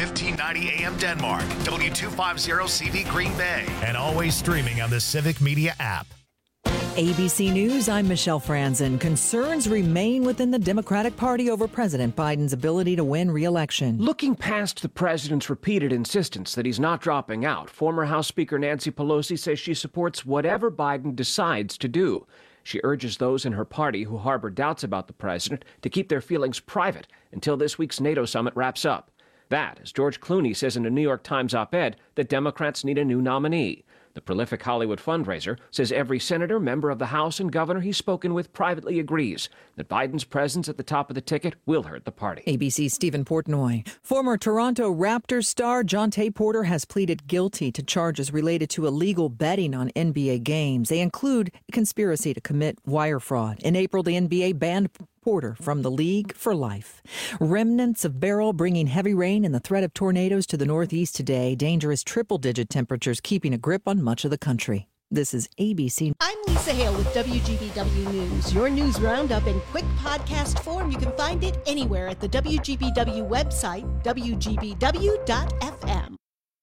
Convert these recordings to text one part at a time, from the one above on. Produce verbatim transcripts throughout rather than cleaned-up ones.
fifteen ninety A M Denmark, W two fifty C V Green Bay, and always streaming on the Civic Media app. A B C News, I'm Michelle Franzen. Concerns remain within the Democratic Party over President Biden's ability to win re-election. Looking past the president's repeated insistence that he's not dropping out, former House Speaker Nancy Pelosi says she supports whatever Biden decides to do. She urges those in her party who harbor doubts about the president to keep their feelings private until this week's NATO summit wraps up. That, as George Clooney says in a New York Times op-ed, that Democrats need a new nominee. The prolific Hollywood fundraiser says every senator, member of the House, and governor he's spoken with privately agrees that Biden's presence at the top of the ticket will hurt the party. A B C's Stephen Portnoy. Former Toronto Raptors star Jontay Porter has pleaded guilty to charges related to illegal betting on N B A games. They include a conspiracy to commit wire fraud. In April, the N B A banned Porter from the league for life. Remnants of Beryl bringing heavy rain and the threat of tornadoes to the northeast today. Dangerous triple-digit temperatures keeping a grip on much of the country. This is A B C. I'm Lisa Hale with W G B W News. Your news roundup in quick podcast form. You can find it anywhere at the W G B W website, W G B W dot F M.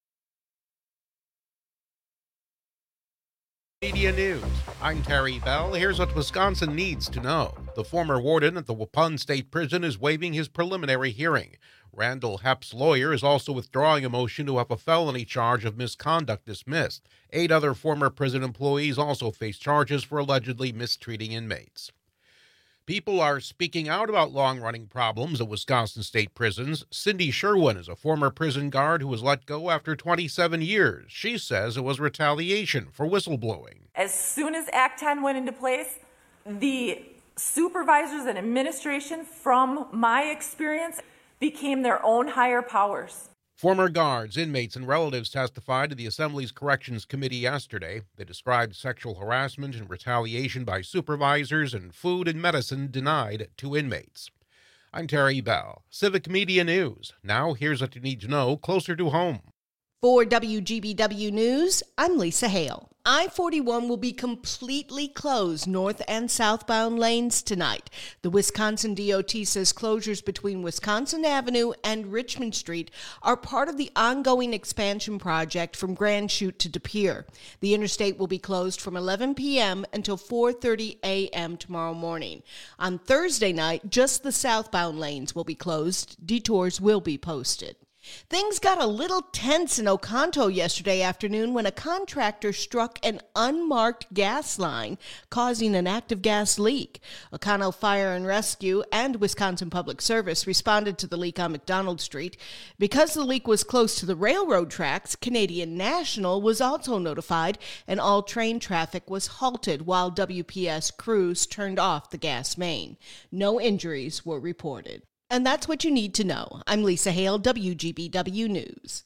Media News. I'm Terry Bell. Here's what Wisconsin needs to know. The former warden at the Waupun State Prison is waiving his preliminary hearing. Randall Hepp's lawyer is also withdrawing a motion to have a felony charge of misconduct dismissed. Eight other former prison employees also face charges for allegedly mistreating inmates. People are speaking out about long-running problems at Wisconsin state prisons. Cindy Sherwin is a former prison guard who was let go after twenty-seven years. She says it was retaliation for whistleblowing. As soon as Act ten went into place, the supervisors and administration, from my experience, became their own higher powers. Former guards, inmates, and relatives testified to the Assembly's Corrections Committee yesterday. They described sexual harassment and retaliation by supervisors and food and medicine denied to inmates. I'm Terry Bell, Civic Media News. Now here's what you need to know closer to home. For W G B W News, I'm Lisa Hale. I forty-one will be completely closed north and southbound lanes tonight. The Wisconsin D O T says closures between Wisconsin Avenue and Richmond Street are part of the ongoing expansion project from Grand Chute to De Pere. The interstate will be closed from eleven p.m. until four thirty a.m. tomorrow morning. On Thursday night, just the southbound lanes will be closed. Detours will be posted. Things got a little tense in Oconto yesterday afternoon when a contractor struck an unmarked gas line, causing an active gas leak. Oconto Fire and Rescue and Wisconsin Public Service responded to the leak on McDonald Street. Because the leak was close to the railroad tracks, Canadian National was also notified, and all train traffic was halted while W P S crews turned off the gas main. No injuries were reported. And that's what you need to know. I'm Lisa Hale, W G B W News.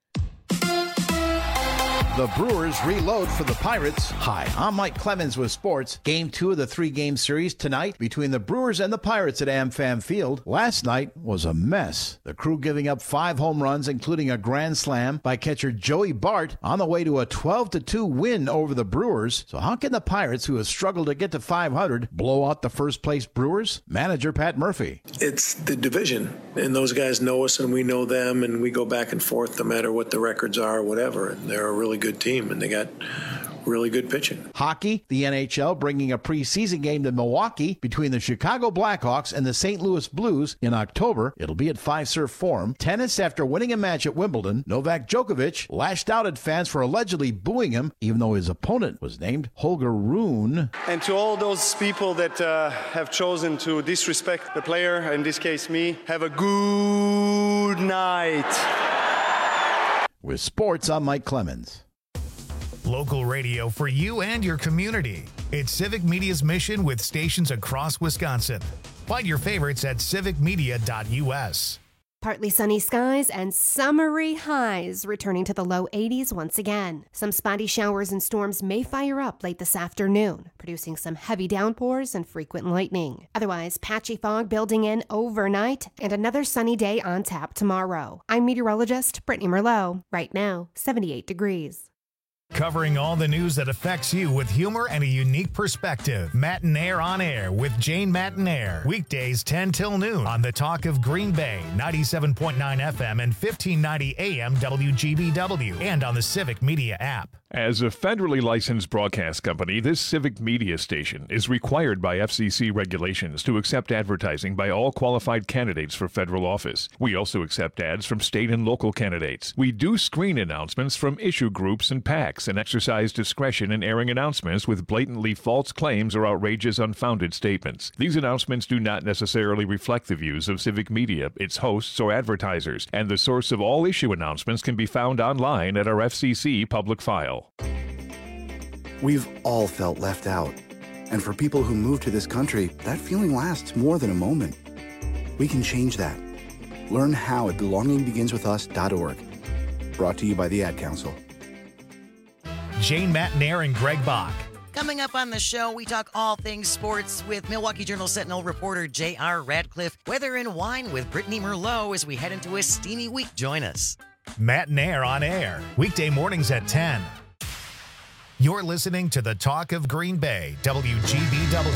The Brewers reload for the Pirates. Hi, I'm Mike Clemens with sports. Game two of the three-game series tonight between the Brewers and the Pirates at AmFam Field. Last night was a mess. The Crew giving up five home runs, including a grand slam by catcher Joey Bart, on the way to a twelve to two win over the Brewers. So how can the Pirates, who have struggled to get to five hundred, blow out the first-place Brewers? Manager Pat Murphy. It's the division, and those guys know us and we know them, and we go back and forth no matter what the records are or whatever. And they're a really good team, and they got really good pitching. Hockey, the N H L bringing a preseason game to Milwaukee between the Chicago Blackhawks and the Saint Louis Blues in October. It'll be at Fiserv Forum. Tennis, after winning a match at Wimbledon, Novak Djokovic lashed out at fans for allegedly booing him, even though his opponent was named Holger Rune. And to all those people that uh, have chosen to disrespect the player, in this case me, have a good night. With sports, I'm Mike Clemens. Local radio for you and your community. It's Civic Media's mission with stations across Wisconsin. Find your favorites at civic media dot u s. Partly sunny skies and summery highs returning to the low eighties once again. Some spotty showers and storms may fire up late this afternoon, producing some heavy downpours and frequent lightning. Otherwise, patchy fog building in overnight and another sunny day on tap tomorrow. I'm meteorologist Brittany Merlot. Right now, seventy-eight degrees. Covering all the news that affects you with humor and a unique perspective. Matinaire on Air with Jane Matinaire. Weekdays ten till noon on the Talk of Green Bay, ninety-seven point nine F M and fifteen ninety A M W G B W, and on the Civic Media app. As a federally licensed broadcast company, this Civic Media station is required by F C C regulations to accept advertising by all qualified candidates for federal office. We also accept ads from state and local candidates. We do screen announcements from issue groups and PACs and exercise discretion in airing announcements with blatantly false claims or outrageous unfounded statements. These announcements do not necessarily reflect the views of Civic Media, its hosts, or advertisers, and the source of all issue announcements can be found online at our F C C public file. We've all felt left out. And for people who move to this country, that feeling lasts more than a moment. We can change that. Learn how at belonging begins with us dot org. Brought to you by the Ad Council. Jane Matinaire and Greg Bach. Coming up on the show, we talk all things sports with Milwaukee Journal Sentinel reporter J R Radcliffe. Weather and wine with Brittany Merlot as we head into a steamy week. Join us. Matinaire on Air. Weekday mornings at ten. You're listening to the Talk of Green Bay, W G B W.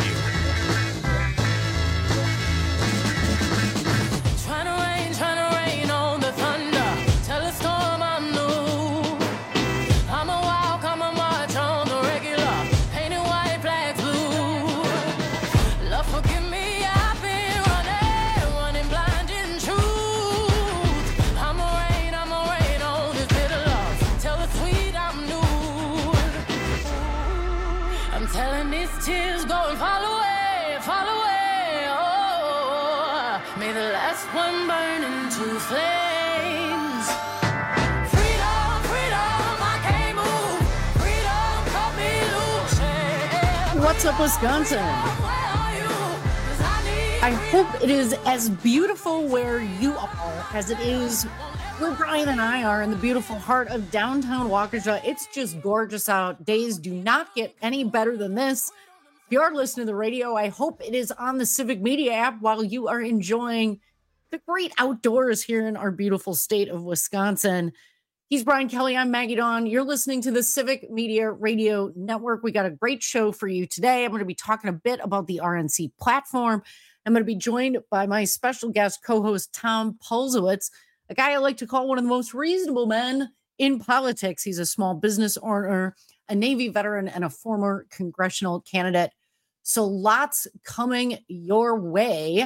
Trying to rain, trying to rain on the thunder. Tell a storm I'm new. I'm a walk, I'm a march on the regular. Painted white, black, blue. Love, forgive me, I've been running, running blind in truth. I'm a rain, I'm a rain on this bitter love. Tell the sweet I'm new. I'm telling these tears go and fall away, fall away, oh. May the last one burn into flames. Freedom, freedom, I can't move. Freedom, cut me loose. Yeah. What's up, Wisconsin? I hope it is as beautiful where you are as it is where Brian and I are in the beautiful heart of downtown Waukesha. It's just gorgeous out. Days do not get any better than this. If you are listening to the radio, I hope it is on the Civic Media app while you are enjoying the great outdoors here in our beautiful state of Wisconsin. He's Brian Kelly. I'm Maggie Dawn. You're listening to the Civic Media Radio Network. We got a great show for you today. I'm going to be talking a bit about the R N C platform. I'm going to be joined by my special guest co-host, Tom Pulsowitz, a guy I like to call one of the most reasonable men in politics. He's a small business owner, a Navy veteran, and a former congressional candidate. So lots coming your way.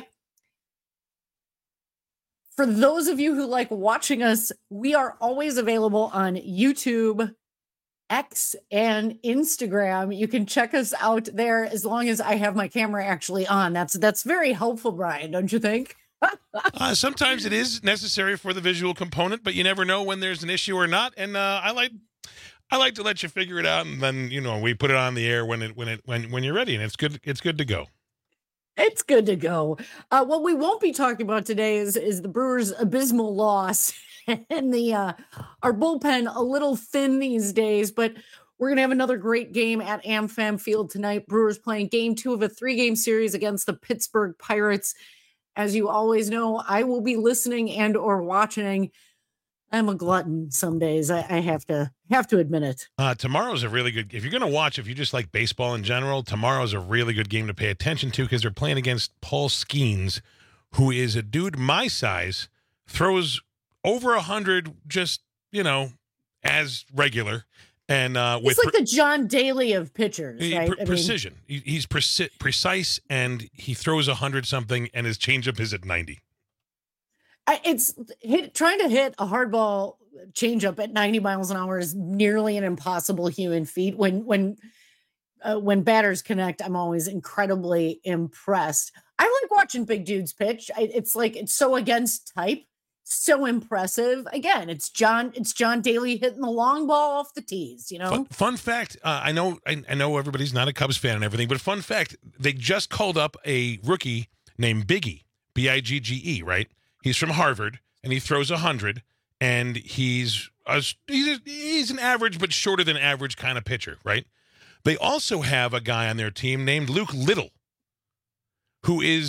For those of you who like watching us, we are always available on YouTube, X, and Instagram. You can check us out there as long as I have my camera actually on. That's that's very helpful, Brian, don't you think? uh, sometimes it is necessary for the visual component, but you never know when there's an issue or not. And uh, I like, I like to let you figure it out, and then you know we put it on the air when it when it when when you're ready, and it's good. It's good to go. It's good to go. Uh, what we won't be talking about today is is the Brewers' abysmal loss and the uh, our bullpen a little thin these days, but we're gonna have another great game at AmFam Field tonight. Brewers playing game two of a three-game series against the Pittsburgh Pirates. As you always know, I will be listening and or watching. I'm a glutton some days. I, I have to have to admit it. Uh, tomorrow's a really good. If you're going to watch, if you just like baseball in general, tomorrow's a really good game to pay attention to because they're playing against Paul Skeens, who is a dude my size, throws over a hundred, just you know, as regular. And uh, he's with like pre- the John Daly of pitchers, right? Pre- precision. I mean, he's preci- precise, and he throws a hundred something, and his changeup is at ninety. I, it's hit, trying to hit a hard ball changeup at ninety miles an hour is nearly an impossible human feat. When when uh, when batters connect, I'm always incredibly impressed. I like watching big dudes pitch. I, it's like it's so against type. So impressive. Again, it's John. It's John Daly hitting the long ball off the tees. You know. Fun, fun fact. Uh, I know. I, I know everybody's not a Cubs fan and everything, but fun fact: they just called up a rookie named Biggie, B I G G E. Right? He's from Harvard, and he throws a hundred, and he's a, he's a, he's an average but shorter than average kind of pitcher. Right? They also have a guy on their team named Luke Little, who is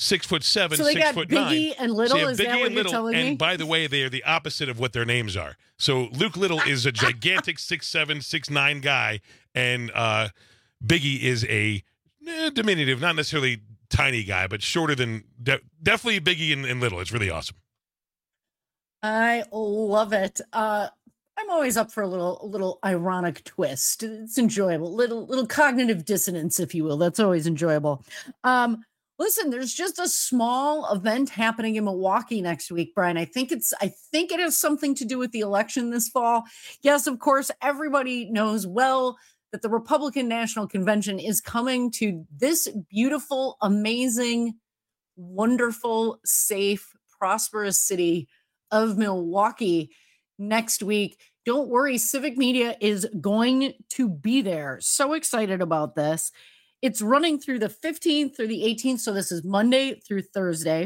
six foot seven, So they six got foot Biggie nine. and Little? So you have Is that Biggie what and you're Little, telling and me? by the way, they are the opposite of what their names are. So Luke Little is a gigantic six seven, six nine guy, and uh, Biggie is a eh, diminutive, not necessarily tiny guy, but shorter than de- definitely Biggie and, and Little. It's really awesome. I love it. Uh, I'm always up for a little, a little ironic twist. It's enjoyable. Little, little cognitive dissonance, if you will. That's always enjoyable. Um, listen, there's just a small event happening in Milwaukee next week, Brian. I think it's, I think it has something to do with the election this fall. Yes, of course, everybody knows well that the Republican National Convention is coming to this beautiful, amazing, wonderful, safe, prosperous city of Milwaukee next week. Don't worry, Civic Media is going to be there. So excited about this. It's running through the fifteenth through the eighteenth. So this is Monday through Thursday.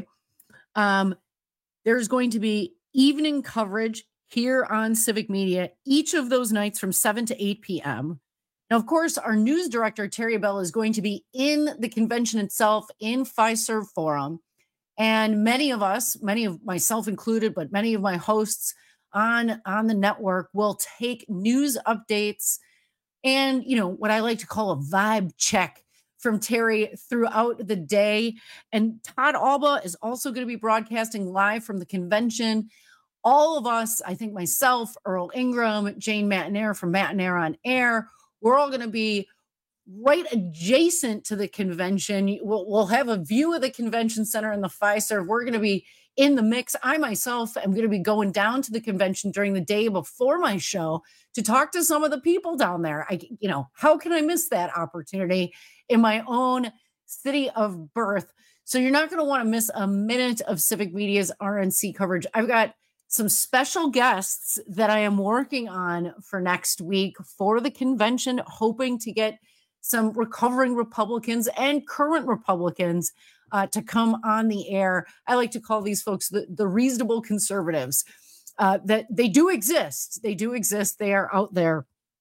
Um, there's going to be evening coverage here on Civic Media each of those nights from seven to eight p.m. Now, of course, our news director, Terry Bell, is going to be in the convention itself in Fiserv Forum. And many of us, many of myself included, but many of my hosts on, on the network will take news updates and, you know, what I like to call a vibe check from Terry throughout the day. And Todd Alba is also going to be broadcasting live from the convention. All of us, I think myself, Earl Ingram, Jane Matinair from Matinair on Air, we're all going to be right adjacent to the convention. We'll, we'll have a view of the convention center in the Fiserv. We're going to be in the mix. I myself am going to be going down to the convention during the day before my show to talk to some of the people down there. I, you know, how can I miss that opportunity in my own city of birth? So you're not going to want to miss a minute of Civic Media's R N C coverage. I've got some special guests that I am working on for next week for the convention, hoping to get some recovering Republicans and current Republicans uh, to come on the air. I like to call these folks the, the reasonable conservatives. Uh, that they do exist. They do exist. They are out there.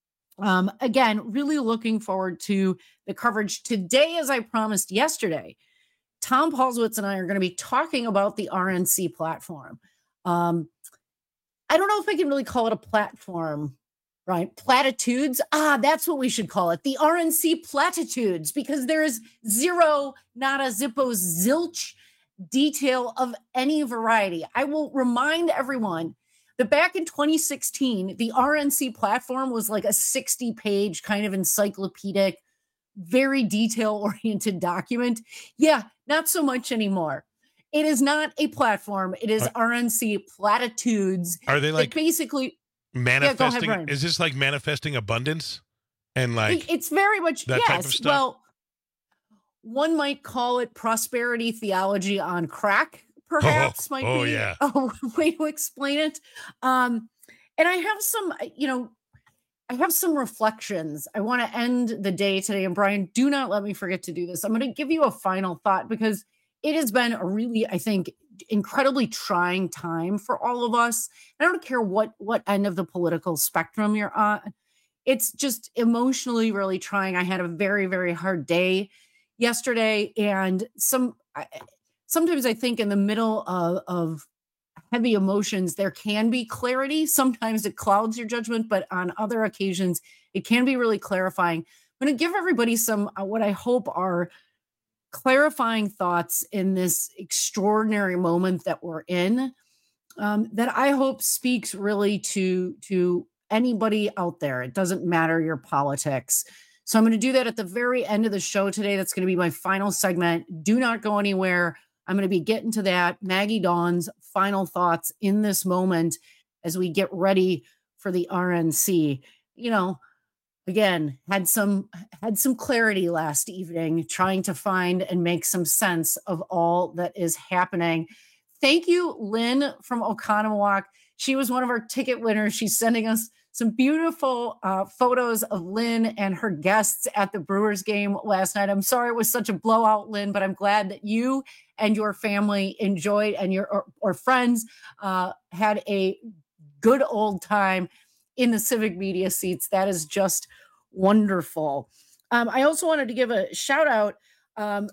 Um, again, really looking forward to the coverage today. As I promised yesterday, Tom Paulswitz and I are going to be talking about the R N C platform. Um, I don't know if I can really call it a platform, right? Platitudes. Ah, that's what we should call it. The R N C platitudes, because there is zero, not a zippo, zilch detail of any variety. I will remind everyone that back in twenty sixteen, the R N C platform was like a sixty page kind of encyclopedic, very detail-oriented document. Yeah, not so much anymore. It is not a platform. It is R N C platitudes. Are they like basically manifesting? Yeah, go ahead, is this like manifesting abundance? And like it's very much that yes. type of stuff? Well, one might call it prosperity theology on crack, perhaps. Oh, might oh, be yeah. a way to explain it. Um, and I have some, you know, I have some reflections. I want to end the day today. And Brian, do not let me forget to do this. I'm going to give you a final thought because it has been a really, I think, incredibly trying time for all of us. I don't care what, what end of the political spectrum you're on. It's just emotionally really trying. I had a very, very hard day yesterday. And some I, sometimes I think in the middle of, of heavy emotions, there can be clarity. Sometimes it clouds your judgment, but on other occasions, it can be really clarifying. I'm going to give everybody some, uh, what I hope are clarifying thoughts in this extraordinary moment that we're in, um, that I hope speaks really to, to anybody out there. It doesn't matter your politics. So I'm going to do that at the very end of the show today. That's going to be my final segment. Do not go anywhere. I'm going to be getting to that. Maggie Dawn's final thoughts in this moment as we get ready for the R N C. You know, again, had some had some clarity last evening, trying to find and make some sense of all that is happening. Thank you, Lynn from Oconomowoc. She was one of our ticket winners. She's sending us some beautiful uh, photos of Lynn and her guests at the Brewers game last night. I'm sorry it was such a blowout, Lynn, but I'm glad that you and your family enjoyed and your or, or friends uh, had a good old time in the Civic Media seats. That is just wonderful. Um, I also wanted to give a shout out. Um,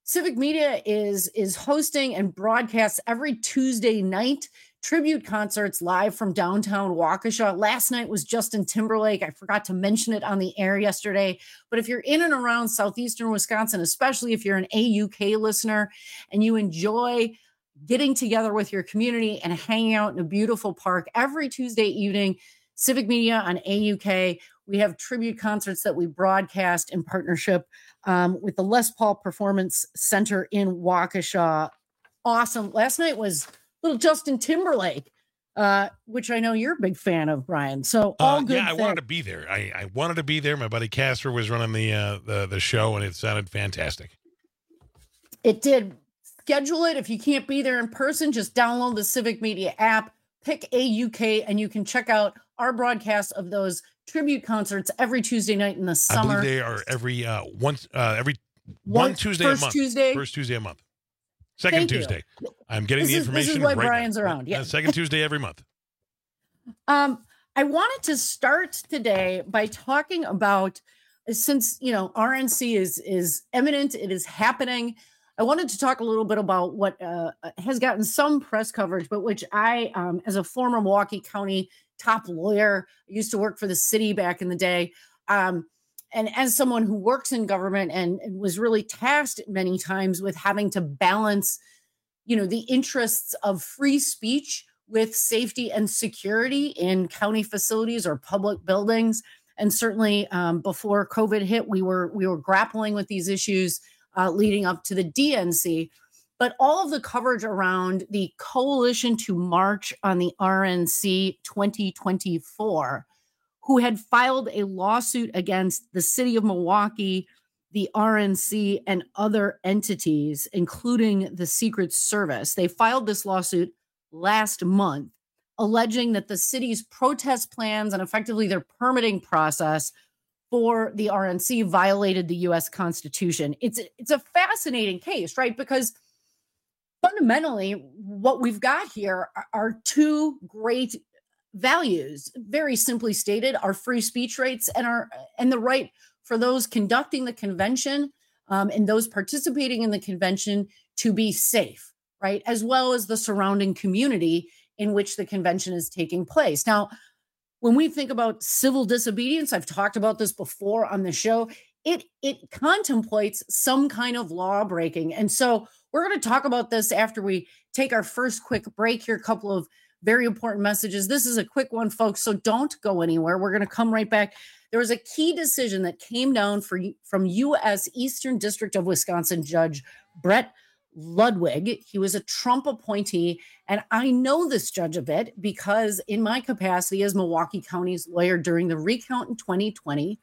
Civic Media is, is hosting and broadcasts every Tuesday night tribute concerts live from downtown Waukesha. Last night was Justin Timberlake. I forgot to mention it on the air yesterday. But if you're in and around southeastern Wisconsin, especially if you're an A U K listener and you enjoy getting together with your community and hanging out in a beautiful park every Tuesday evening, Civic Media on A U K, we have tribute concerts that we broadcast in partnership um, with the Les Paul Performance Center in Waukesha. Awesome. Last night was little Justin Timberlake, uh, which I know you're a big fan of, Brian. So all uh, good. Yeah, I things. wanted to be there. I, I wanted to be there. My buddy Casper was running the, uh, the the show, and it sounded fantastic. It did. Schedule it. If you can't be there in person, just download the Civic Media app, pick A U K, and you can check out our broadcast of those tribute concerts every Tuesday night in the summer. I believe they are every uh, once uh, every one Once- Tuesday first a month. Tuesday? First Tuesday a month. Second Thank you. Tuesday. I'm getting This the is- this information is why right now. Brian's around, yeah. Uh, Second Tuesday every month. Um, I wanted to start today by talking about, since you know R N C is is imminent, it is happening. I wanted to talk a little bit about what uh, has gotten some press coverage, but which I, um, as a former Milwaukee County top lawyer, I used to work for the city back in the day, um, and as someone who works in government and, and was really tasked many times with having to balance, you know, the interests of free speech with safety and security in county facilities or public buildings. And certainly um, before COVID hit, we were we were grappling with these issues uh, leading up to the D N C. But all of the coverage around the Coalition to March on the R N C twenty twenty-four, who had filed a lawsuit against the city of Milwaukee, the R N C, and other entities, including the Secret Service. They filed this lawsuit last month, alleging that the city's protest plans and effectively their permitting process for the R N C violated the U S Constitution. It's, it's a fascinating case, right? Because fundamentally, what we've got here are, are two great values, very simply stated, our free speech rights and our and the right for those conducting the convention um, and those participating in the convention to be safe, right? As well as the surrounding community in which the convention is taking place. Now, when we think about civil disobedience, I've talked about this before on the show, it it contemplates some kind of law breaking. And so we're going to talk about this after we take our first quick break here, a couple of very important messages. This is a quick one, folks, so don't go anywhere. We're going to come right back. There was a key decision that came down for, from U S Eastern District of Wisconsin Judge Brett Ludwig. He was a Trump appointee, and I know this judge a bit because in my capacity as Milwaukee County's lawyer during the recount in twenty twenty,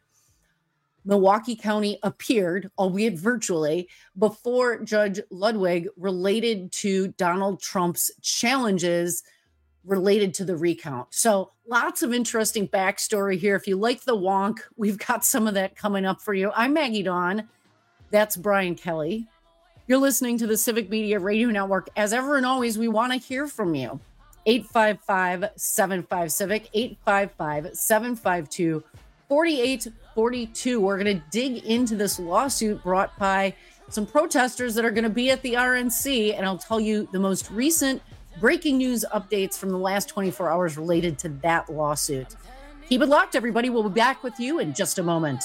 Milwaukee County appeared, albeit virtually, before Judge Ludwig related to Donald Trump's challenges related to the recount. So lots of interesting backstory here. If you like the wonk, we've got some of that coming up for you. I'm Maggie Dawn. That's Brian Kelly. You're listening to the Civic Media Radio Network. As ever and always, we want to hear from you. eight five five, seven five, CIVIC, eight five five, seven five two, four eight four two. We're going to dig into this lawsuit brought by some protesters that are going to be at the R N C, and I'll tell you the most recent breaking news updates from the last twenty-four hours related to that lawsuit. Keep it locked, everybody. We'll be back with you in just a moment.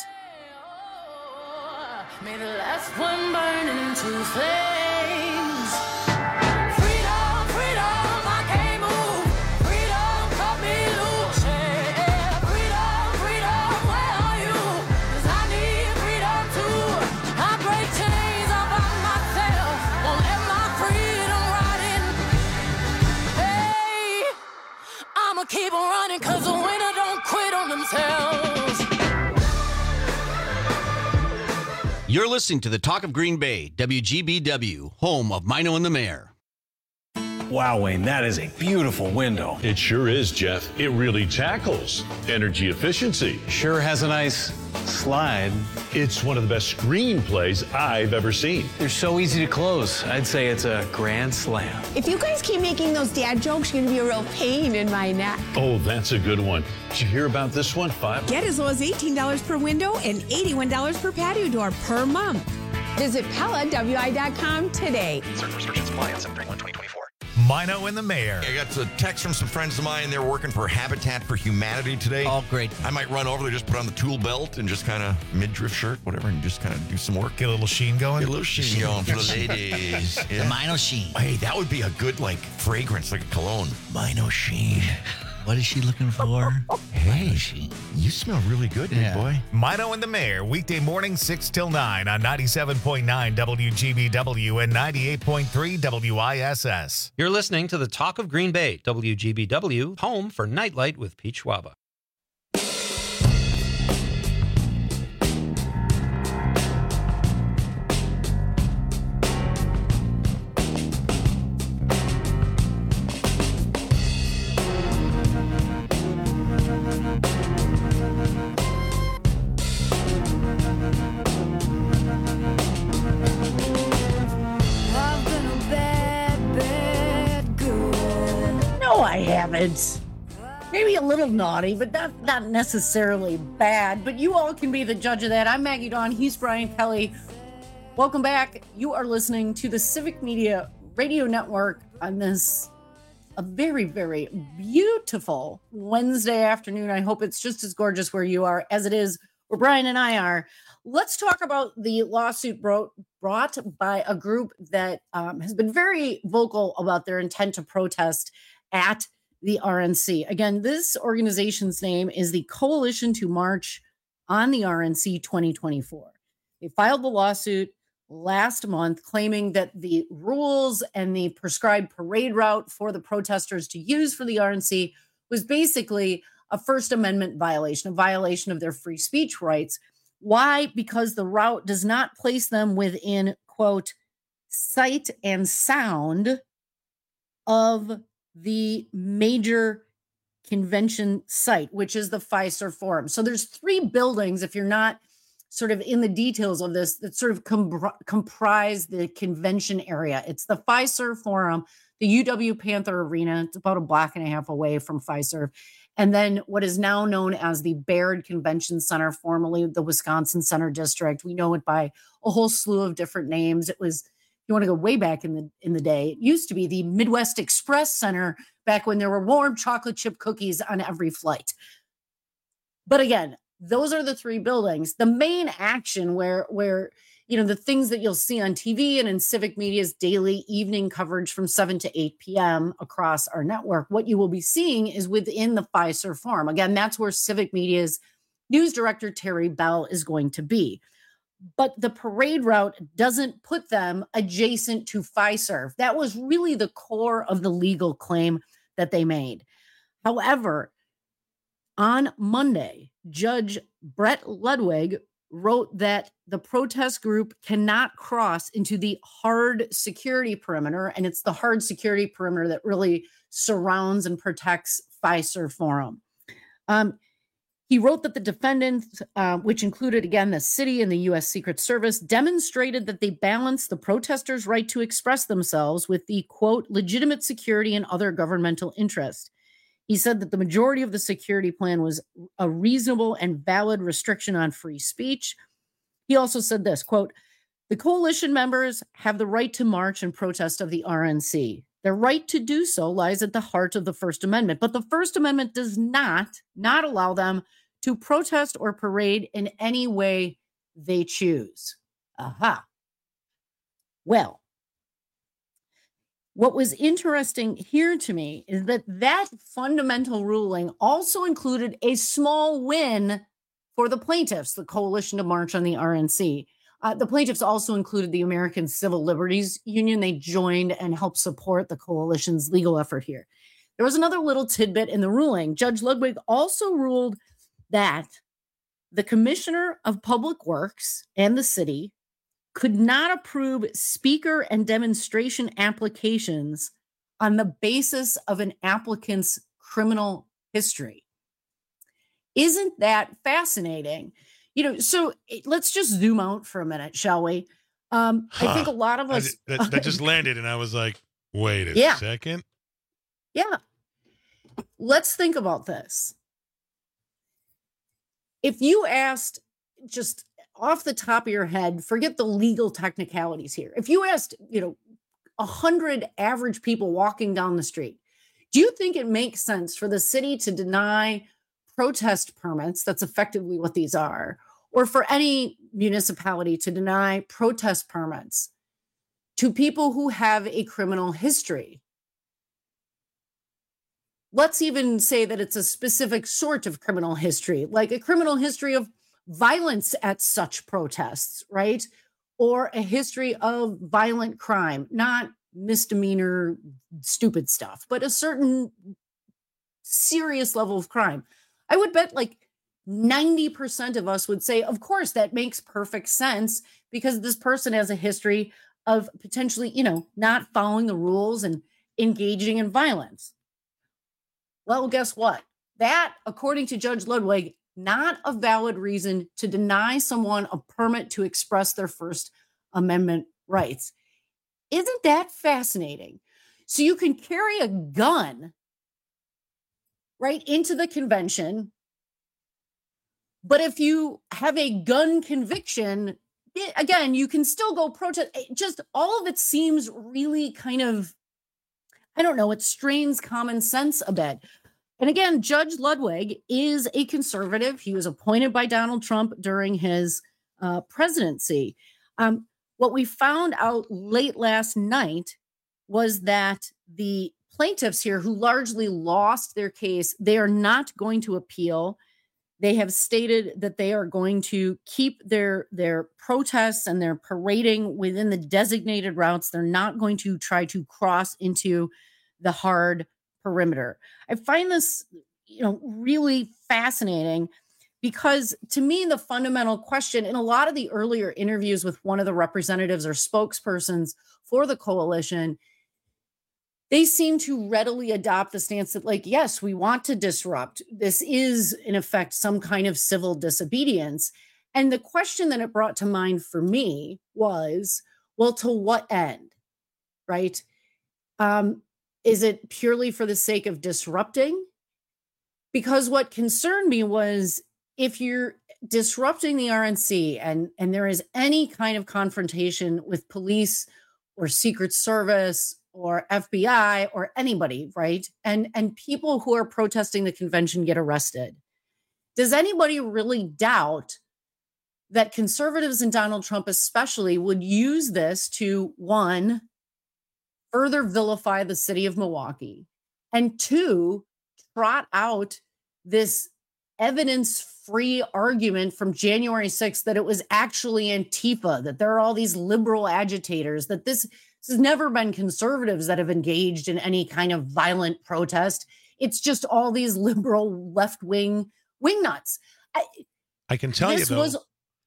May the last one burn into flames. Freedom, freedom, I can't move. Freedom, cut me loose. Yeah. Freedom, freedom, where are you? 'Cause I need freedom too. I break chains all by myself. Won't let my freedom rot in. Hey, I'ma keep on running 'cause the winner don't quit on themselves. You're listening to the Talk of Green Bay, W G B W, home of Mino and the Mayor. Wow, Wayne, that is a beautiful window. It sure is, Jeff. It really tackles energy efficiency. Sure has a nice slide. It's one of the best screenplays I've ever seen. They're so easy to close. I'd say it's a grand slam. If you guys keep making those dad jokes, you're gonna be a real pain in my neck. Oh, that's a good one. Did you hear about this one? Five. Get as low as eighteen dollars per window and eighty-one dollars per patio door per month. Visit Pella W I dot com today. Certain restrictions apply on seven thirty-one twenty twenty-four. Mino and the Mayor. I got a text from some friends of mine. They're working for Habitat for Humanity today. Oh, great. I might run over there, just put on the tool belt and just kind of midriff shirt, whatever, and just kind of do some work. Get a little sheen going. Get a little sheen going for the ladies. Yeah. The Mino Sheen. Hey, that would be a good, like, fragrance, like a cologne. Mino Sheen. What is she looking for? Hey, she, you smell really good, Yeah. big boy. Mino and the Mayor, weekday morning six till nine on ninety-seven point nine W G B W and ninety-eight point three W I S S. You're listening to the Talk of Green Bay, W G B W, home for Nightlight with Pete Schwaba. No, I haven't. Maybe a little naughty, but not, not necessarily bad. But you all can be the judge of that. I'm Maggie Dawn. He's Brian Kelly. Welcome back. You are listening to the Civic Media Radio Network on this a very, very beautiful Wednesday afternoon. I hope it's just as gorgeous where you are as it is where Brian and I are. Let's talk about the lawsuit brought, brought by a group that um, has been very vocal about their intent to protest at the R N C. Again, this organization's name is the Coalition to March on the R N C twenty twenty-four. They filed the lawsuit last month claiming that the rules and the prescribed parade route for the protesters to use for the R N C was basically a First Amendment violation, a violation of their free speech rights. Why? Because the route does not place them within, quote, sight and sound of the major convention site, which is the Fiserv Forum. So there's three buildings, if you're not sort of in the details of this, that sort of com- comprise the convention area. It's the Fiserv Forum, the U W Panther Arena. It's about a block and a half away from Fiserv. And then what is now known as the Baird Convention Center, formerly the Wisconsin Center District. We know it by a whole slew of different names. It was, you want to go way back in the in the day, it used to be the Midwest Express Center back when there were warm chocolate chip cookies on every flight. But again, those are the three buildings. The main action where, where you know, the things that you'll see on T V and in Civic Media's daily evening coverage from seven to eight p.m. across our network, what you will be seeing is within the Fiserv Forum. Again, that's where Civic Media's news director, Terry Bell, is going to be. But the parade route doesn't put them adjacent to Fiserv. That was really the core of the legal claim that they made. However, on Monday, Judge Brett Ludwig wrote that the protest group cannot cross into the hard security perimeter, and it's the hard security perimeter that really surrounds and protects Fiserv Forum. Um, He wrote that the defendants, uh, which included, again, the city and the U S Secret Service, demonstrated that they balanced the protesters' right to express themselves with the, quote, legitimate security and other governmental interests. He said that the majority of the security plan was a reasonable and valid restriction on free speech. He also said this, quote, the coalition members have the right to march and protest of the R N C. Their right to do so lies at the heart of the First Amendment, but the First Amendment does not, not allow them to protest or parade in any way they choose. Aha. Well, what was interesting here to me is that that fundamental ruling also included a small win for the plaintiffs, the Coalition to March on the R N C. Uh, the plaintiffs also included the American Civil Liberties Union. They joined and helped support the coalition's legal effort here. There was another little tidbit in the ruling. Judge Ludwig also ruled that the Commissioner of Public Works and the city could not approve speaker and demonstration applications on the basis of an applicant's criminal history. Isn't that fascinating? You know, so let's just zoom out for a minute, shall we? Um, huh. I think a lot of us... I, that, that just landed, and I was like, wait a yeah. second. Yeah. Let's think about this. If you asked just off the top of your head, forget the legal technicalities here. If you asked, you know, a hundred average people walking down the street, do you think it makes sense for the city to deny protest permits? That's effectively what these are. Or for any municipality to deny protest permits to people who have a criminal history. Let's even say that it's a specific sort of criminal history, like a criminal history of violence at such protests, right? Or a history of violent crime, not misdemeanor, stupid stuff, but a certain serious level of crime. I would bet like ninety percent of us would say, of course, that makes perfect sense because this person has a history of potentially, you know, not following the rules and engaging in violence. Well, guess what? That, according to Judge Ludwig, not a valid reason to deny someone a permit to express their First Amendment rights. Isn't that fascinating? So you can carry a gun right into the convention, but if you have a gun conviction, it, again, you can still go protest. It just all of it seems really kind of, I don't know, it strains common sense a bit. And again, Judge Ludwig is a conservative. He was appointed by Donald Trump during his uh, presidency. Um, what we found out late last night was that the plaintiffs here, who largely lost their case, they are not going to appeal. They have stated that they are going to keep their, their protests and their parading within the designated routes. They're not going to try to cross into the hard perimeter. I find this, you know, really fascinating because to me, the fundamental question in a lot of the earlier interviews with one of the representatives or spokespersons for the coalition, they seem to readily adopt the stance that, like, yes, we want to disrupt. This is, in effect, some kind of civil disobedience. And the question that it brought to mind for me was, well, to what end, right? Um, is it purely for the sake of disrupting? Because what concerned me was if you're disrupting the R N C and, and there is any kind of confrontation with police or Secret Service or F B I or anybody, right? And, and people who are protesting the convention get arrested. Does anybody really doubt that conservatives and Donald Trump especially would use this to, one, further vilify the city of Milwaukee, and two, trot out this evidence-free argument from January sixth that it was actually Antifa, that there are all these liberal agitators, that this This has never been conservatives that have engaged in any kind of violent protest. It's just all these liberal left-wing wingnuts. I, I can tell you, though. Was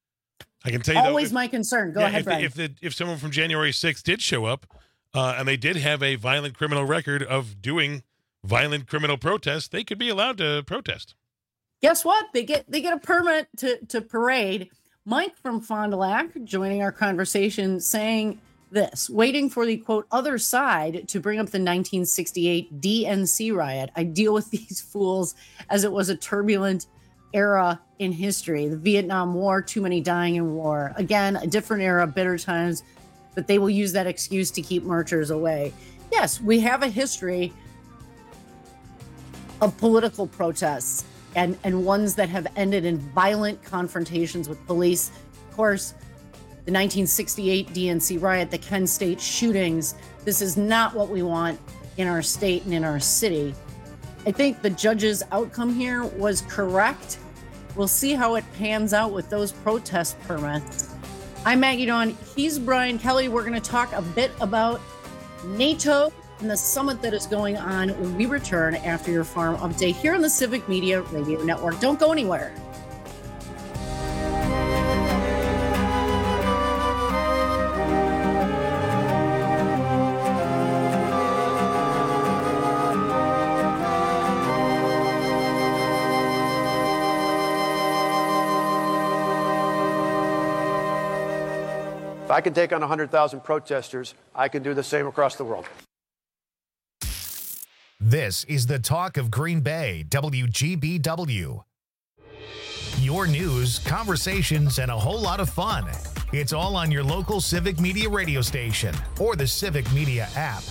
I can tell you, always though, if, my concern. Go yeah, ahead, if, Brad. If, the, if someone from January sixth did show up, uh, and they did have a violent criminal record of doing violent criminal protests, they could be allowed to protest. Guess what? They get they get a permit to to parade. Mike from Fond du Lac joining our conversation saying this, waiting for the, quote, other side to bring up the nineteen sixty-eight D N C riot. I deal with these fools as it was a turbulent era in history. The Vietnam War, too many dying in war. Again, a different era, bitter times, but they will use that excuse to keep marchers away. Yes, we have a history of political protests and, and ones that have ended in violent confrontations with police. Of course, the nineteen sixty-eight D N C riot, the Kent State shootings. This is not what we want in our state and in our city. I think the judge's outcome here was correct. We'll see how it pans out with those protest permits. I'm Maggie Dawn. He's Brian Kelly. We're going to talk a bit about NATO and the summit that is going on when we return after your farm update here on the Civic Media Radio Network. Don't go anywhere. If I could take on one hundred thousand protesters, I could do the same across the world. This is the talk of Green Bay, W G B W. Your news, conversations, and a whole lot of fun. It's all on your local Civic Media radio station or the Civic Media app.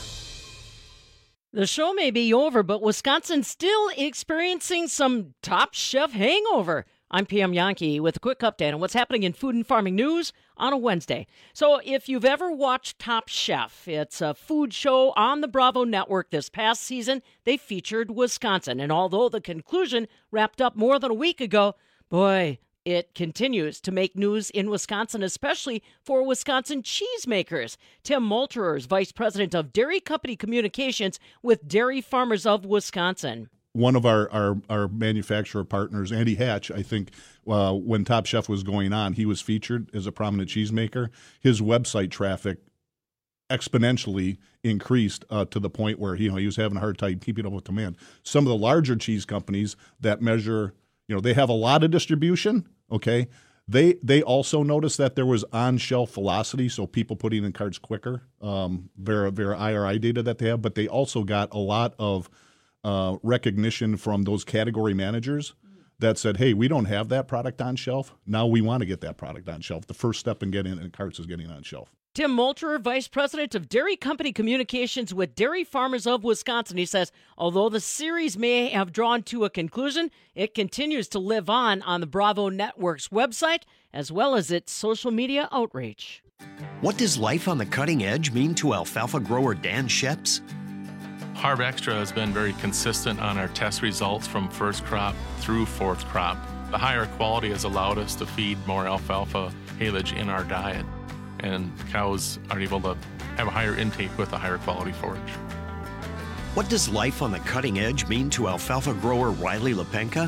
The show may be over, but Wisconsin's still experiencing some Top Chef hangover. I'm P M Yankee with a quick update on what's happening in food and farming news on a Wednesday. So if you've ever watched Top Chef, it's a food show on the Bravo network. This past season, they featured Wisconsin. And although the conclusion wrapped up more than a week ago, boy, it continues to make news in Wisconsin, especially for Wisconsin cheesemakers. Tim Molterer is Vice President of Dairy Company Communications with Dairy Farmers of Wisconsin. One of our, our, our manufacturer partners, Andy Hatch, I think uh, when Top Chef was going on, he was featured as a prominent cheesemaker. His website traffic exponentially increased uh, to the point where you know, he was having a hard time keeping up with demand. Some of the larger cheese companies that measure, you know, they have a lot of distribution, okay? They they also noticed that there was on-shelf velocity, so people putting in carts quicker, um, via, via I R I data that they have, but they also got a lot of Uh, recognition from those category managers that said, hey, we don't have that product on shelf. Now we want to get that product on shelf. The first step in getting it in carts is getting it on shelf. Tim Molterer, Vice President of Dairy Company Communications with Dairy Farmers of Wisconsin. He says, although the series may have drawn to a conclusion, it continues to live on on the Bravo Network's website as well as its social media outreach. What does life on the cutting edge mean to alfalfa grower Dan Sheps? Harv Extra has been very consistent on our test results from first crop through fourth crop. The higher quality has allowed us to feed more alfalfa haylage in our diet, and cows are able to have a higher intake with a higher quality forage. What does life on the cutting edge mean to alfalfa grower Riley Lepenka?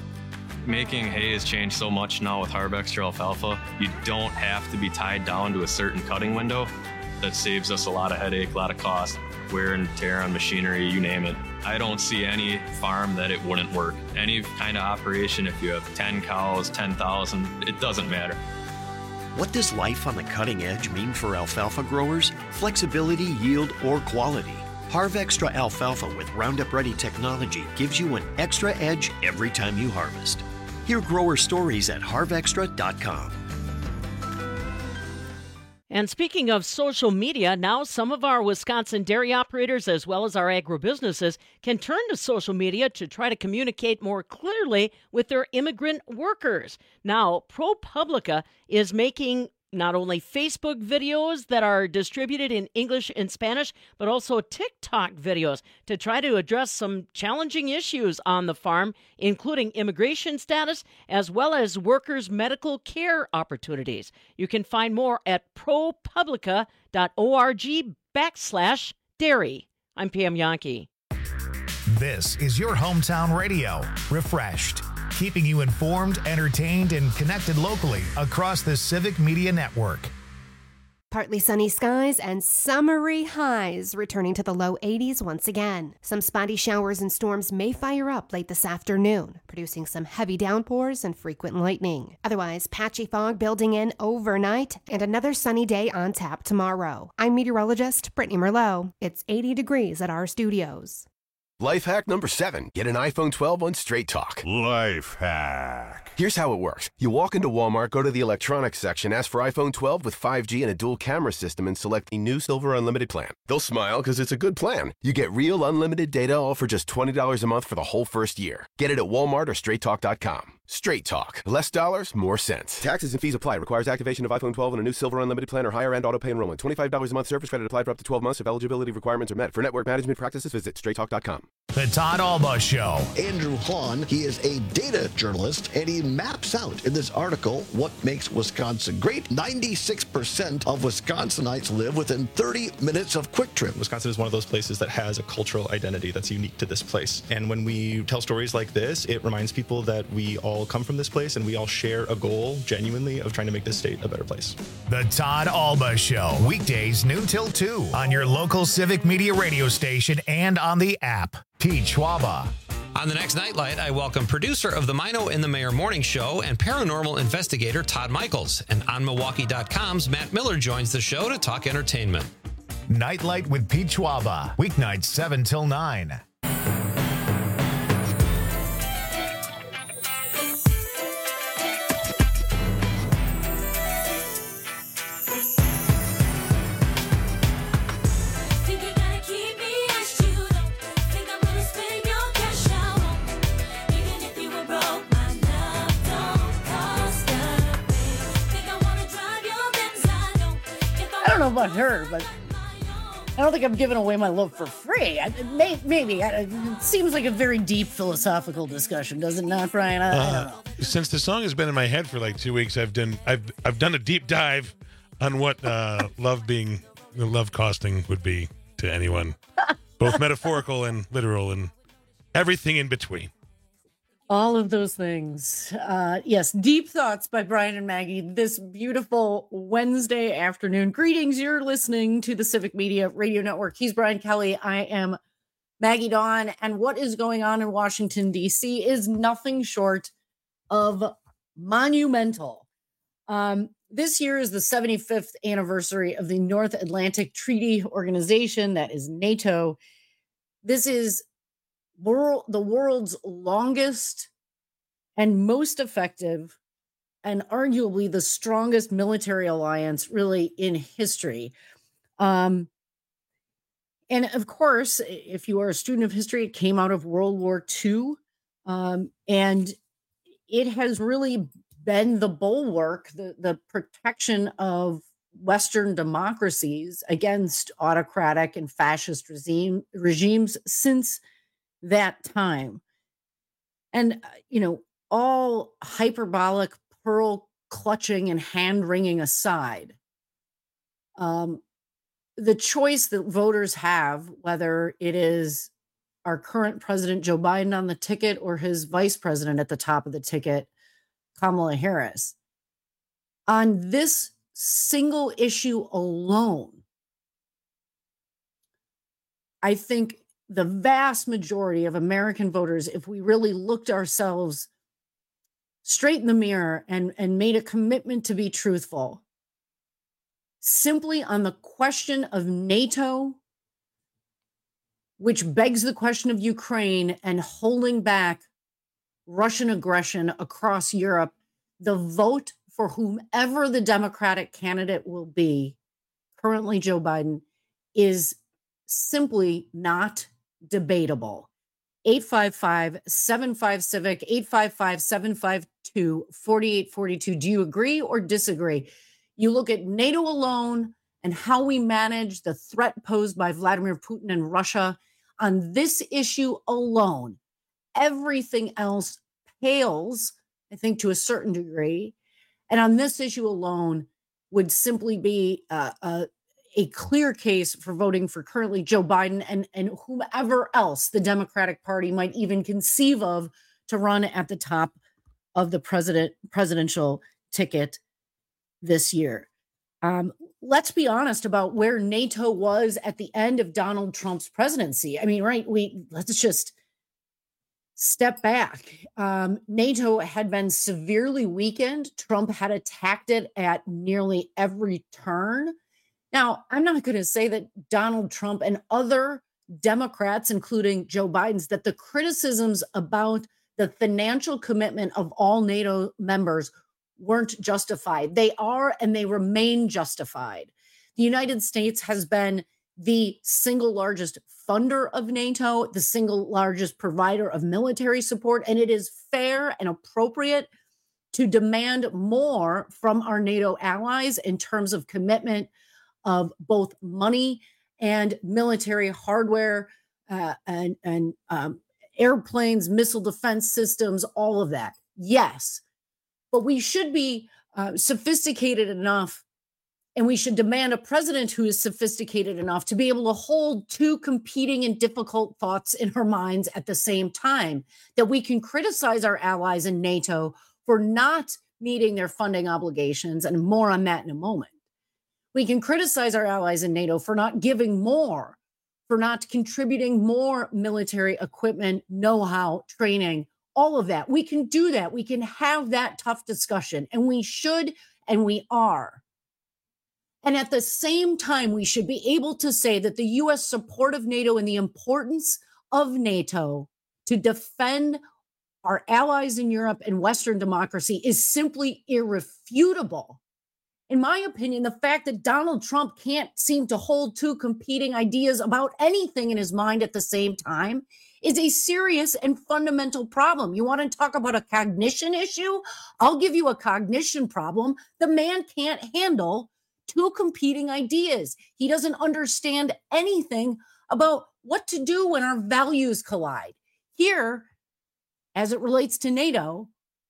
Making hay has changed so much now with Harv Extra alfalfa. You don't have to be tied down to a certain cutting window. That saves us a lot of headache, a lot of cost, wear and tear on machinery, you name it. I don't see any farm that it wouldn't work. Any kind of operation, if you have ten cows, ten thousand, it doesn't matter. What does life on the cutting edge mean for alfalfa growers? Flexibility, yield, or quality. Harv Extra alfalfa with Roundup Ready technology gives you an extra edge every time you harvest. Hear grower stories at harv extra dot com. And speaking of social media, now some of our Wisconsin dairy operators as well as our agribusinesses can turn to social media to try to communicate more clearly with their immigrant workers. Now, ProPublica is making not only Facebook videos that are distributed in English and Spanish, but also TikTok videos to try to address some challenging issues on the farm, including immigration status, as well as workers' medical care opportunities. You can find more at ProPublica dot org backslash dairy. I'm P M Yankee. This is your hometown radio, refreshed, keeping you informed, entertained, and connected locally across the Civic Media Network. Partly sunny skies and summery highs returning to the low eighties once again. Some spotty showers and storms may fire up late this afternoon, producing some heavy downpours and frequent lightning. Otherwise, patchy fog building in overnight and another sunny day on tap tomorrow. I'm meteorologist Brittany Merlot. It's eighty degrees at our studios. Life hack number seven. Get an iPhone twelve on Straight Talk. Life hack. Here's how it works. You walk into Walmart, go to the electronics section, ask for iPhone twelve with five G and a dual camera system, and select the new Silver Unlimited plan. They'll smile because it's a good plan. You get real unlimited data all for just twenty dollars a month for the whole first year. Get it at Walmart or straight talk dot com. Straight Talk. Less dollars, more sense. Taxes and fees apply. Requires activation of iPhone twelve and a new Silver Unlimited plan or higher end auto pay enrollment. twenty-five dollars a month service credit applied for up to twelve months if eligibility requirements are met. For network management practices, visit straight talk dot com. The Todd Alba Show. Andrew Hahn, he is a data journalist, and he maps out in this article what makes Wisconsin great. ninety-six percent of Wisconsinites live within thirty minutes of Quick Trip. Wisconsin is one of those places that has a cultural identity that's unique to this place. And when we tell stories like this, it reminds people that we all come from this place and we all share a goal, genuinely, of trying to make this state a better place. The Todd Alba Show. Weekdays noon till two on your local Civic Media radio station and on the app. Pete Schwaba. On the next Nightlight, I welcome producer of the Mino and the Mayor Morning Show and paranormal investigator Todd Michaels. And on Milwaukee dot com's Matt Miller joins the show to talk entertainment. Nightlight with Pete Schwaba. Weeknights seven till nine. about her, but I don't think I'm giving away my love for free. I, may, maybe. I, it seems like a very deep philosophical discussion, does it not, Brian? I, uh, I don't know. Since the song has been in my head for like two weeks, I've done I've I've done a deep dive on what uh, love being love costing would be to anyone, both metaphorical and literal, and everything in between. All of those things. Uh, yes, Deep Thoughts by Brian and Maggie this beautiful Wednesday afternoon. Greetings. You're listening to the Civic Media Radio Network. He's Brian Kelly. I am Maggie Dawn. And what is going on in Washington, D C is nothing short of monumental. Um, this year is the seventy-fifth anniversary of the North Atlantic Treaty Organization, that is NATO. This is World, the world's longest and most effective and arguably the strongest military alliance really in history. Um, and of course, if you are a student of history, it came out of World War Two. Um, and it has really been the bulwark, the, the protection of Western democracies against autocratic and fascist regime, regimes since that time. And, uh, you know, all hyperbolic pearl clutching and hand wringing aside, um, the choice that voters have, whether it is our current president, Joe Biden, on the ticket or his vice president at the top of the ticket, Kamala Harris, on this single issue alone, I think the vast majority of American voters, if we really looked ourselves straight in the mirror and, and made a commitment to be truthful, simply on the question of NATO, which begs the question of Ukraine and holding back Russian aggression across Europe, the vote for whomever the Democratic candidate will be, currently Joe Biden, is simply not debatable. eight five five, seven five, civic, eight five five, seven five two, four eight four two. Do you agree or disagree? You look at NATO alone and how we manage the threat posed by Vladimir Putin and Russia. On this issue alone, everything else pales, I think, to a certain degree. And on this issue alone would simply be uh, a a clear case for voting for currently Joe Biden and, and whomever else the Democratic Party might even conceive of to run at the top of the president presidential ticket this year. Um, let's be honest about where NATO was at the end of Donald Trump's presidency. I mean, right, we let's just step back. Um, NATO had been severely weakened. Trump had attacked it at nearly every turn. Now, I'm not going to say that Donald Trump and other Democrats, including Joe Biden's, that the criticisms about the financial commitment of all NATO members weren't justified. They are, and they remain justified. The United States has been the single largest funder of NATO, the single largest provider of military support, and it is fair and appropriate to demand more from our NATO allies in terms of commitment of both money and military hardware uh, and, and um, airplanes, missile defense systems, all of that. Yes, but we should be uh, sophisticated enough, and we should demand a president who is sophisticated enough to be able to hold two competing and difficult thoughts in her minds at the same time, that we can criticize our allies in NATO for not meeting their funding obligations, and more on that in a moment. We can criticize our allies in NATO for not giving more, for not contributing more military equipment, know-how, training, all of that. We can do that. We can have that tough discussion, and we should, and we are. And at the same time, we should be able to say that the U S support of NATO and the importance of NATO to defend our allies in Europe and Western democracy is simply irrefutable. In my opinion, the fact that Donald Trump can't seem to hold two competing ideas about anything in his mind at the same time is a serious and fundamental problem. You want to talk about a cognition issue? I'll give you a cognition problem. The man can't handle two competing ideas. He doesn't understand anything about what to do when our values collide. Here, as it relates to NATO,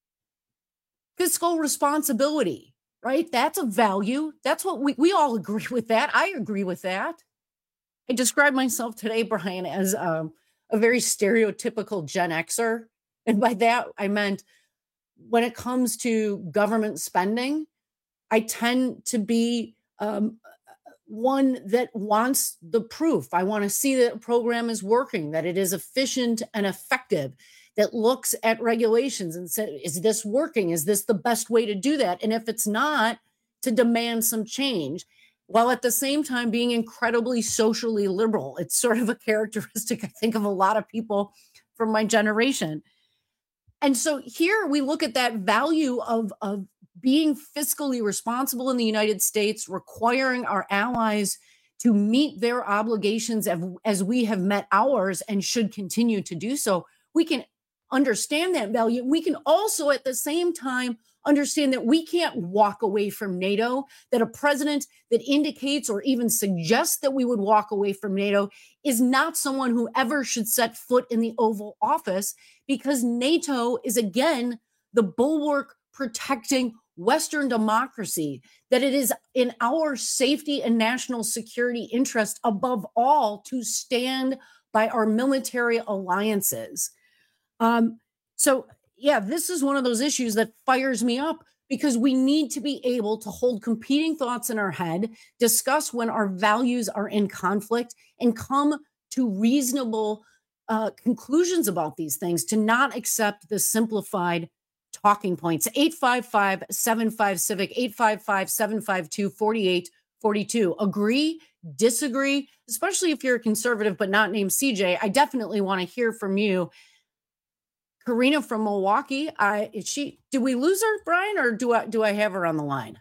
fiscal responsibility, right? That's a value. That's what we, we all agree with that. I agree with that. I describe myself today, Brian, as um, a very stereotypical Gen Xer. And by that, I meant when it comes to government spending, I tend to be um, one that wants the proof. I want to see that a program is working, that it is efficient and effective, that looks at regulations and says, is this working? Is this the best way to do that? And if it's not, to demand some change, while at the same time being incredibly socially liberal. It's sort of a characteristic, I think, of a lot of people from my generation. And so here we look at that value of, of being fiscally responsible in the United States, requiring our allies to meet their obligations as, as we have met ours and should continue to do so. We can understand that value. We can also at the same time understand that we can't walk away from NATO, that a president that indicates or even suggests that we would walk away from NATO is not someone who ever should set foot in the Oval Office, because NATO is, again, the bulwark protecting Western democracy, that it is in our safety and national security interest above all to stand by our military alliances. Um, so, yeah, this is one of those issues that fires me up, because we need to be able to hold competing thoughts in our head, discuss when our values are in conflict, and come to reasonable uh, conclusions about these things, to not accept the simplified talking points. eight five five, seven five, civic, eight five five, seven five two, four eight four two. Agree, disagree, especially if you're a conservative but not named C J. I definitely want to hear from you. Karina from Milwaukee, I is she did we lose her, Brian, or do I do I have her on the line?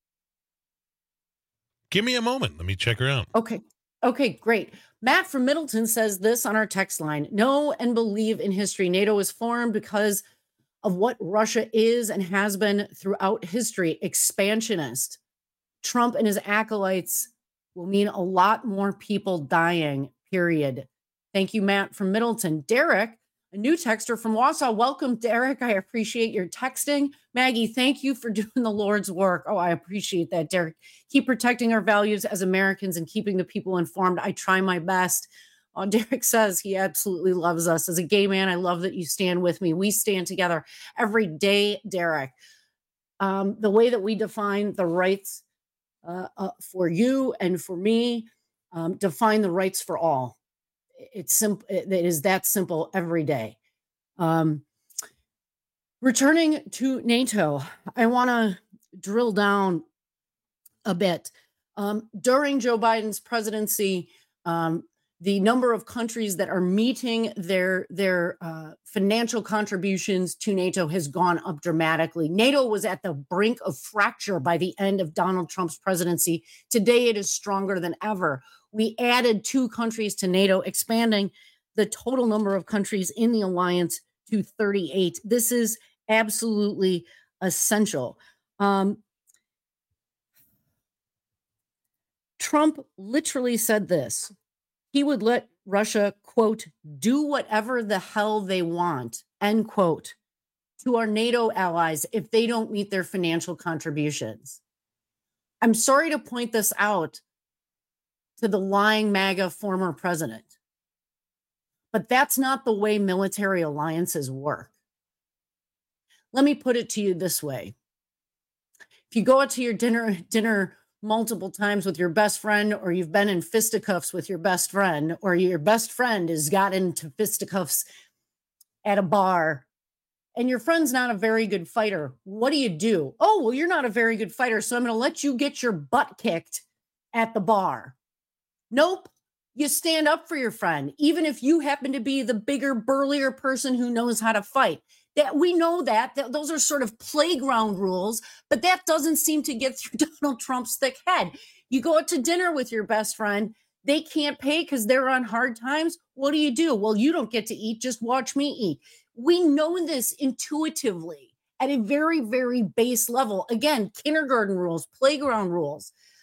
Give me a moment. Let me check her out. Okay. Okay, great. Matt from Middleton says this on our text line. Know and believe in history. NATO was formed because of what Russia is and has been throughout history, expansionist. Trump and his acolytes will mean a lot more people dying, period. Thank you, Matt from Middleton. Derek, a new texter from Wausau. Welcome, Derek. I appreciate your texting. Maggie, thank you for doing the Lord's work. Oh, I appreciate that, Derek. Keep protecting our values as Americans and keeping the people informed. I try my best. Oh, Derek says he absolutely loves us. As a gay man, I love that you stand with me. We stand together every day, Derek. Um, the way that we define the rights uh, uh, for you and for me, um, define the rights for all. It's simple. It is that simple every day. Um, returning to NATO, I want to drill down a bit. Um, during Joe Biden's presidency, um, the number of countries that are meeting their their uh, financial contributions to NATO has gone up dramatically. NATO was at the brink of fracture by the end of Donald Trump's presidency. Today, it is stronger than ever. We added two countries to NATO, expanding the total number of countries in the alliance to thirty-eight. This is absolutely essential. Um, Trump literally said this. He would let Russia, quote, do whatever the hell they want, end quote, to our NATO allies if they don't meet their financial contributions. I'm sorry to point this out to the lying MAGA former president, but that's not the way military alliances work. Let me put it to you this way. If you go out to your dinner, dinner multiple times with your best friend, or you've been in fisticuffs with your best friend, or your best friend has got into fisticuffs at a bar, and your friend's not a very good fighter, what do you do? Oh, well, you're not a very good fighter, so I'm going to let you get your butt kicked at the bar. Nope. You stand up for your friend, even if you happen to be the bigger, burlier person who knows how to fight. That we know that, that those are sort of playground rules, but that doesn't seem to get through Donald Trump's thick head. You go out to dinner with your best friend, they can't pay because they're on hard times. What do you do? Well, you don't get to eat, just watch me eat. We know this intuitively at a very, very base level. Again, kindergarten rules, playground rules.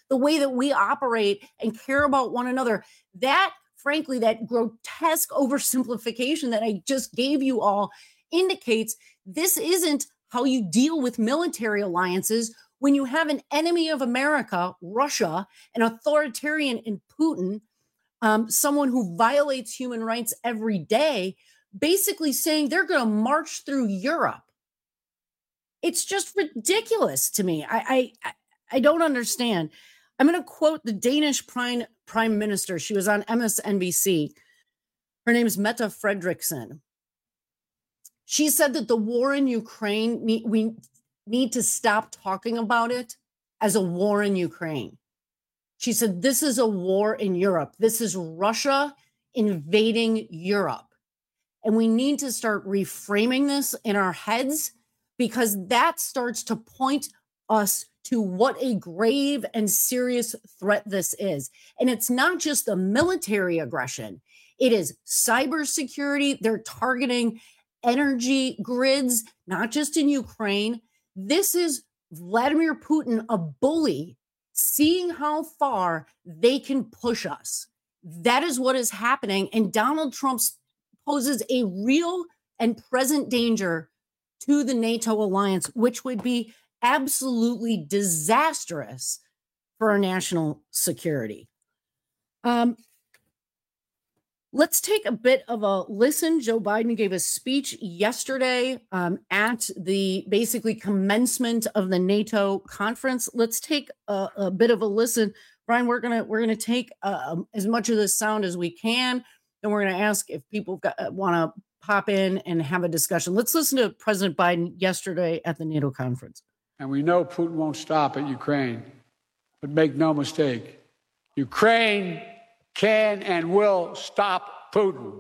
the way that we operate and care about one another. That, frankly, that grotesque oversimplification that I just gave you all indicates this isn't how you deal with military alliances when you have an enemy of America, Russia, an authoritarian in Putin, um, someone who violates human rights every day, basically saying they're going to march through Europe. It's just ridiculous to me. I I, I don't understand. I'm going to quote the Danish prime, prime minister. She was on M S N B C. Her name is Mette Frederiksen. She said that the war in Ukraine, we need to stop talking about it as a war in Ukraine. She said, this is a war in Europe. This is Russia invading Europe. And we need to start reframing this in our heads, because that starts to point us to what a grave and serious threat this is. And it's not just the military aggression. It is cybersecurity. They're targeting energy grids, not just in Ukraine. This is Vladimir Putin, a bully, seeing how far they can push us. That is what is happening. And Donald Trump poses a real and present danger to the NATO alliance, which would be absolutely disastrous for our national security. Um, Let's take a bit of a listen. Joe Biden gave a speech yesterday um, at the basically commencement of the NATO conference. Let's take a, a bit of a listen. Brian, we're gonna we're gonna take uh, as much of this sound as we can, and we're gonna ask if people uh, want to pop in and have a discussion. Let's listen to President Biden yesterday at the NATO conference. And we know Putin won't stop at Ukraine, but make no mistake, Ukraine can and will stop Putin.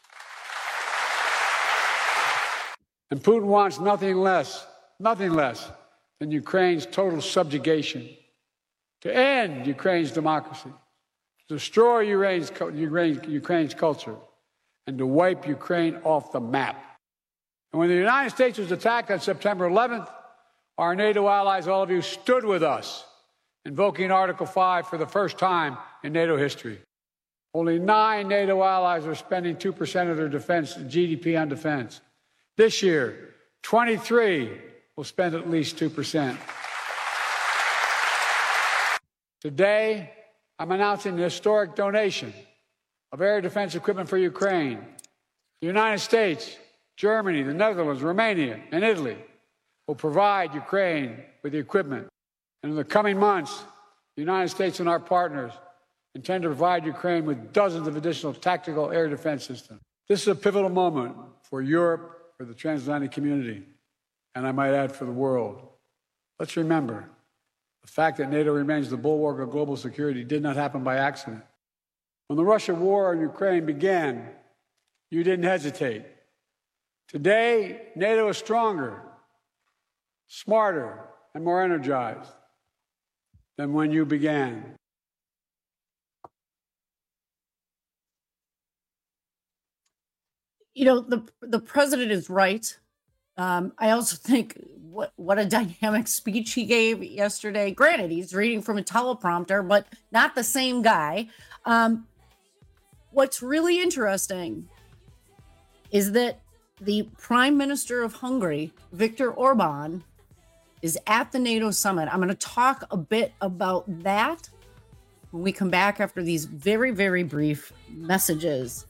And Putin wants nothing less, nothing less than Ukraine's total subjugation, to end Ukraine's democracy, to destroy Ukraine's, Ukraine's culture, and to wipe Ukraine off the map. And when the United States was attacked on September eleventh, our NATO allies, all of you, stood with us, invoking Article five for the first time in NATO history. Only nine NATO allies are spending two percent of their defense G D P on defense. This year, twenty-three will spend at least two percent. Today, I'm announcing the historic donation of air defense equipment for Ukraine. The United States, Germany, the Netherlands, Romania, and Italy will provide Ukraine with the equipment. And in the coming months, the United States and our partners intend to provide Ukraine with dozens of additional tactical air defense systems. This is a pivotal moment for Europe, for the transatlantic community, and I might add for the world. Let's remember, the fact that NATO remains the bulwark of global security did not happen by accident. When the Russian war in Ukraine began, you didn't hesitate. Today, NATO is stronger, smarter, and more energized than when you began. You know, the the president is right. Um, I also think what what a dynamic speech he gave yesterday. Granted, he's reading from a teleprompter, but not the same guy. Um, what's really interesting is that the Prime Minister of Hungary, Viktor Orban, is at the NATO summit. I'm going to talk a bit about that when we come back after these very, very brief messages.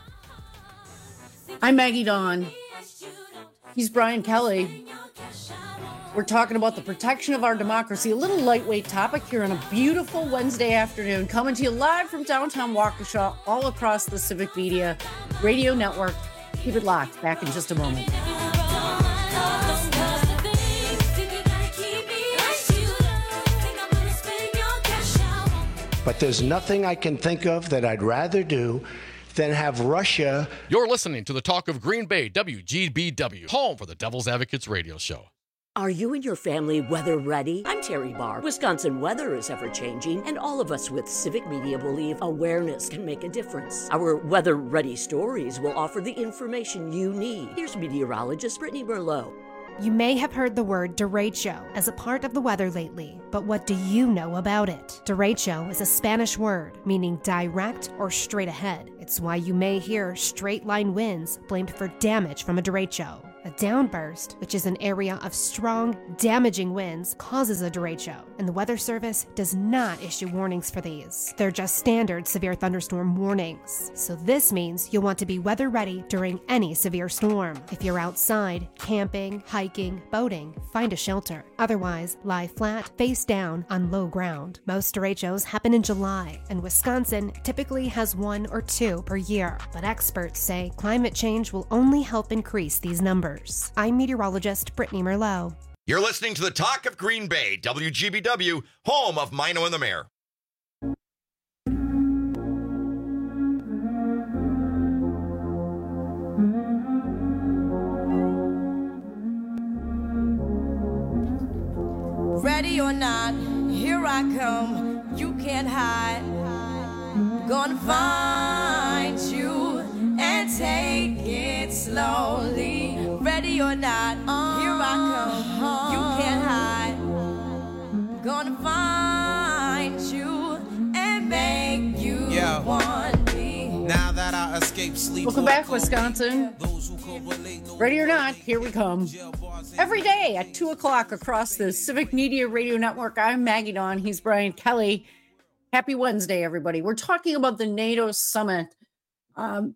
I'm Maggie Dawn. He's Brian Kelly. We're talking about the protection of our democracy, a little lightweight topic here on a beautiful Wednesday afternoon, coming to you live from downtown Waukesha, all across the Civic Media Radio Network. Keep it locked. Back in just a moment. But there's nothing I can think of that I'd rather do than have Russia. You're listening to the Talk of Green Bay, W G B W, home for the Devil's Advocates radio show. Are you and your family weather ready? I'm Terry Barr. Wisconsin weather is ever changing, and all of us with Civic Media believe awareness can make a difference. Our weather ready stories will offer the information you need. Here's meteorologist Brittany Merlot. You may have heard the word derecho as a part of the weather lately, but what do you know about it? Derecho is a Spanish word meaning direct or straight ahead. It's why you may hear straight line winds blamed for damage from a derecho. A downburst, which is an area of strong, damaging winds, causes a derecho, and the Weather Service does not issue warnings for these. They're just standard severe thunderstorm warnings. So this means you'll want to be weather ready during any severe storm. If you're outside, camping, hiking, boating, find a shelter. Otherwise, lie flat, face down, on low ground. Most derechos happen in July, and Wisconsin typically has one or two per year. But experts say climate change will only help increase these numbers. I'm meteorologist Brittany Merlot. You're listening to the Talk of Green Bay, W G B W, home of Mino and the Mayor. Ready or not, here I come. You can't hide. Gonna find you and take it slowly. Ready or not, here I come. You can't hide. Gonna find you and make you yeah. want me. Now that I escape sleep. Welcome back, Wisconsin. Ready or not, here we come. Every day at two o'clock across the Civic Media Radio Network, I'm Maggie Dawn. He's Brian Kelly. Happy Wednesday, everybody. We're talking about the NATO summit. Um,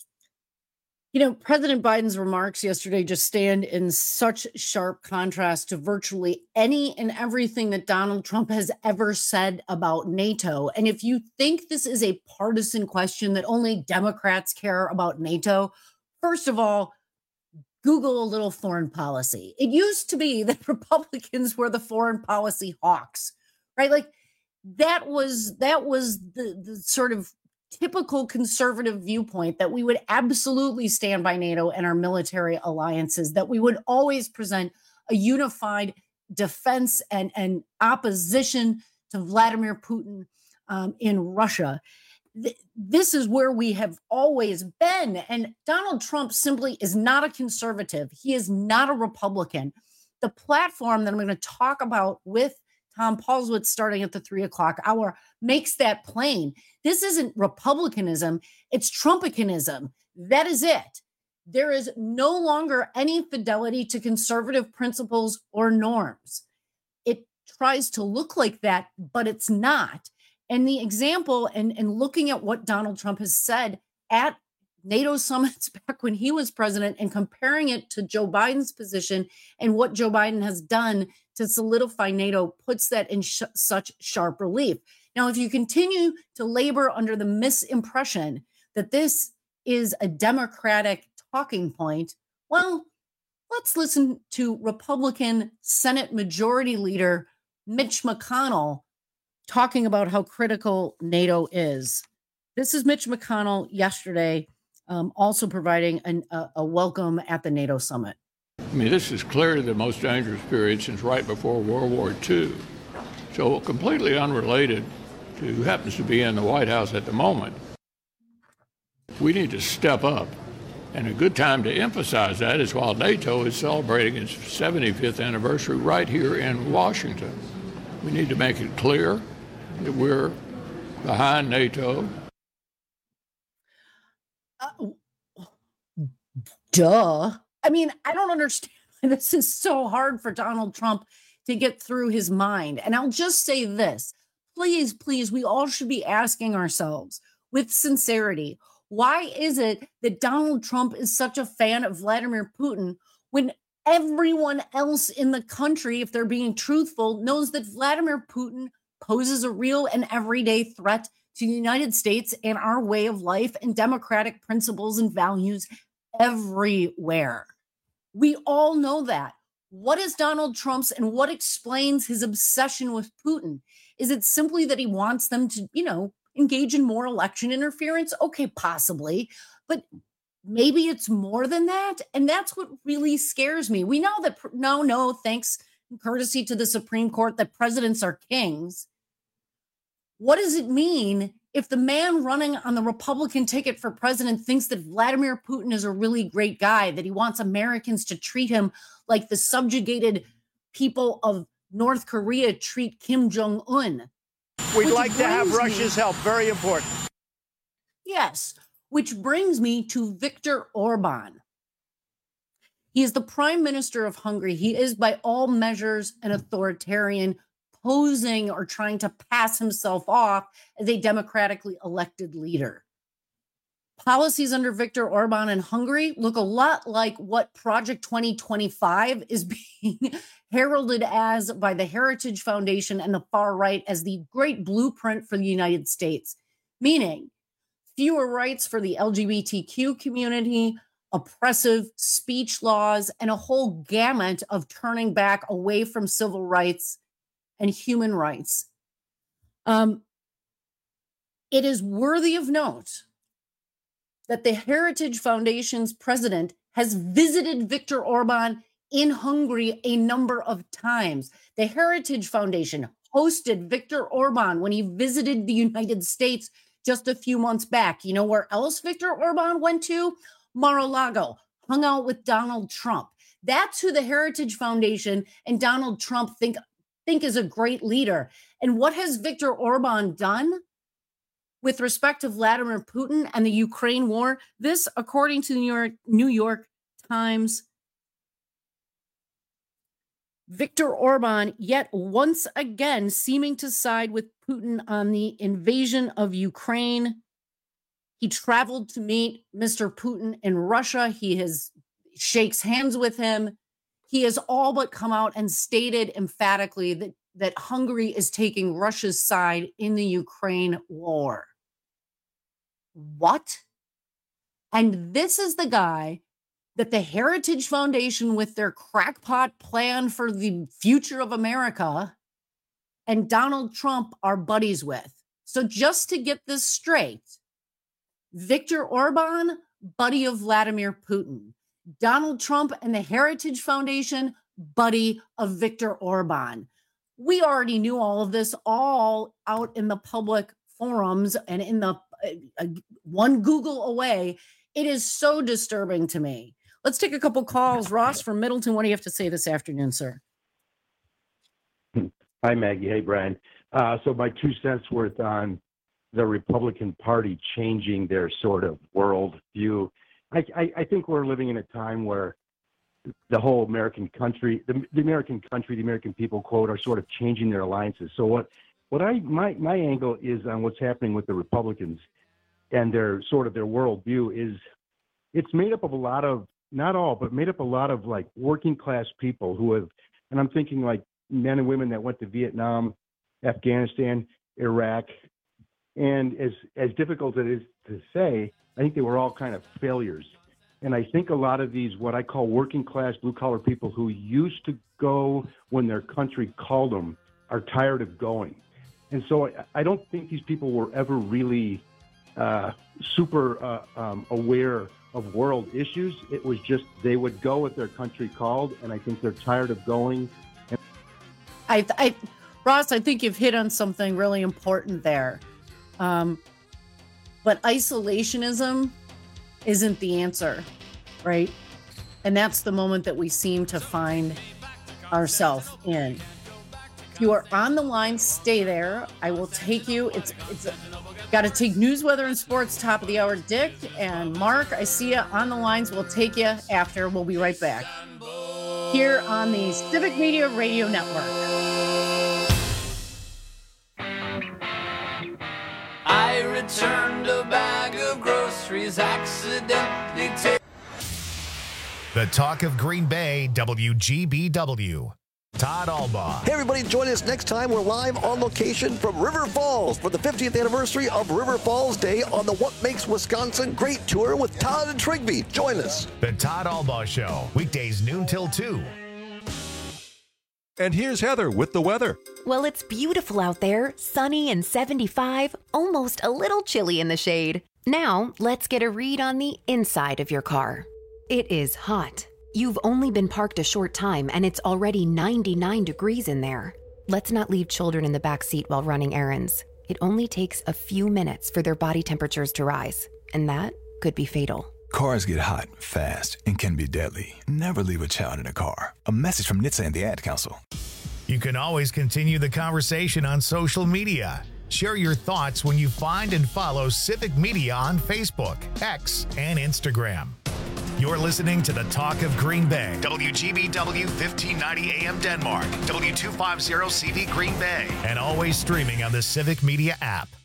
you know, President Biden's remarks yesterday just stand in such sharp contrast to virtually any and everything that Donald Trump has ever said about NATO. And if you think this is a partisan question that only Democrats care about NATO, first of all, Google a little foreign policy. It used to be that Republicans were the foreign policy hawks, right? Like that was that was the, the sort of typical conservative viewpoint, that we would absolutely stand by NATO and our military alliances, that we would always present a unified defense and, and opposition to Vladimir Putin um, in Russia. Th- this is where we have always been. And Donald Trump simply is not a conservative. He is not a Republican. The platform that I'm going to talk about with Tom Paulswitz starting at the three o'clock hour makes that plain. This isn't Republicanism, it's Trumpicanism. That is it. There is no longer any fidelity to conservative principles or norms. It tries to look like that, but it's not. And the example, and, and looking at what Donald Trump has said at NATO summits back when he was president and comparing it to Joe Biden's position and what Joe Biden has done to solidify NATO puts that in sh- such sharp relief. Now, if you continue to labor under the misimpression that this is a Democratic talking point, well, let's listen to Republican Senate Majority Leader Mitch McConnell talking about how critical NATO is. This is Mitch McConnell yesterday, um, also providing an, a, a welcome at the NATO summit. I mean, this is clearly the most dangerous period since right before World War Two. So completely unrelated to who happens to be in the White House at the moment. We need to step up. And a good time to emphasize that is while NATO is celebrating its seventy-fifth anniversary right here in Washington. We need to make it clear that we're behind NATO. Uh, duh. I mean, I don't understand. This is so hard for Donald Trump to get through his mind. And I'll just say this. Please, please, we all should be asking ourselves with sincerity, why is it that Donald Trump is such a fan of Vladimir Putin when everyone else in the country, if they're being truthful, knows that Vladimir Putin poses a real and everyday threat to the United States and our way of life and democratic principles and values everywhere? We all know that. What is Donald Trump's and what explains his obsession with Putin? Is it simply that he wants them to, you know, engage in more election interference? Okay, possibly. But maybe it's more than that. And that's what really scares me. We know that, no, no, thanks, courtesy to the Supreme Court, that presidents are kings. What does it mean if the man running on the Republican ticket for president thinks that Vladimir Putin is a really great guy, that he wants Americans to treat him like the subjugated people of North Korea treat Kim Jong-un. We'd like to have Russia's help. Very important. Yes, which brings me to Viktor Orban. He is the prime minister of Hungary. He is by all measures an authoritarian, posing or trying to pass himself off as a democratically elected leader. Policies under Viktor Orban in Hungary look a lot like what Project twenty twenty-five is being heralded as by the Heritage Foundation and the far right as the great blueprint for the United States, meaning fewer rights for the L G B T Q community, oppressive speech laws, and a whole gamut of turning back away from civil rights and human rights. Um, it is worthy of note that the Heritage Foundation's president has visited Viktor Orban in Hungary a number of times. The Heritage Foundation hosted Viktor Orban when he visited the United States just a few months back. You know where else Viktor Orban went to? Mar-a-Lago, hung out with Donald Trump. That's who the Heritage Foundation and Donald Trump think, think is a great leader. And what has Viktor Orban done with respect to Vladimir Putin and the Ukraine war? This, according to the New York, New York Times, Viktor Orban yet once again seeming to side with Putin on the invasion of Ukraine. He traveled to meet Mister Putin in Russia. He has shakes hands with him. He has all but come out and stated emphatically that, that Hungary is taking Russia's side in the Ukraine war. What? And this is the guy that the Heritage Foundation, with their crackpot plan for the future of America, and Donald Trump are buddies with. So just to get this straight, Viktor Orban, buddy of Vladimir Putin. Donald Trump and the Heritage Foundation, buddy of Viktor Orban. We already knew all of this, all out in the public forums and in the uh, one Google away. It is so disturbing to me. Let's take a couple calls. Ross from Middleton, what do you have to say this afternoon, sir? Hi, Maggie. Hey, Brian. Uh, so my two cents worth on the Republican Party changing their sort of world view. I, I, I think we're living in a time where the whole American country, the, the American country, the American people, quote, are sort of changing their alliances. So what, what I my my angle is on what's happening with the Republicans and their sort of their worldview is it's made up of a lot of, not all, but made up a lot of like working class people who have, and I'm thinking like men and women that went to Vietnam, Afghanistan, Iraq. And as as difficult as it is to say, I think they were all kind of failures. And I think a lot of these, what I call working class, blue collar people who used to go when their country called them, are tired of going. And so I, I don't think these people were ever really uh, super uh, um, aware of world issues. It was just they would go if their country called, and I think they're tired of going. And- I, I, Ross, I think you've hit on something really important there. Um, but isolationism isn't the answer, right? And that's the moment that we seem to find ourselves in. If you are on the line, stay there. I will take you. It's it's got to take news, weather, and sports. Top of the hour. Dick and Mark, I see you on the lines. We'll take you after. We'll be right back here on the Civic Media Radio Network. I returned a bag of groceries accidentally. T- the talk of Green Bay, W G B W. Todd Albaugh. Hey, everybody, join us next time. We're live on location from River Falls for the fiftieth anniversary of River Falls Day on the What Makes Wisconsin Great tour with Todd and Trigby. Join us. The Todd Albaugh Show, weekdays noon till two. And here's Heather with the weather. Well, it's beautiful out there, sunny and seventy-five, almost a little chilly in the shade. Now, let's get a read on the inside of your car. It is hot. You've only been parked a short time and it's already ninety-nine degrees in there. Let's not leave children in the back seat while running errands. It only takes a few minutes for their body temperatures to rise, and that could be fatal. Cars get hot, fast, and can be deadly. Never leave a child in a car. A message from N H T S A and the Ad Council. You can always continue the conversation on social media. Share your thoughts when you find and follow Civic Media on Facebook, X, and Instagram. You're listening to the Talk of Green Bay. W G B W fifteen ninety A M Denmark, W two fifty C V Green Bay, and always streaming on the Civic Media app.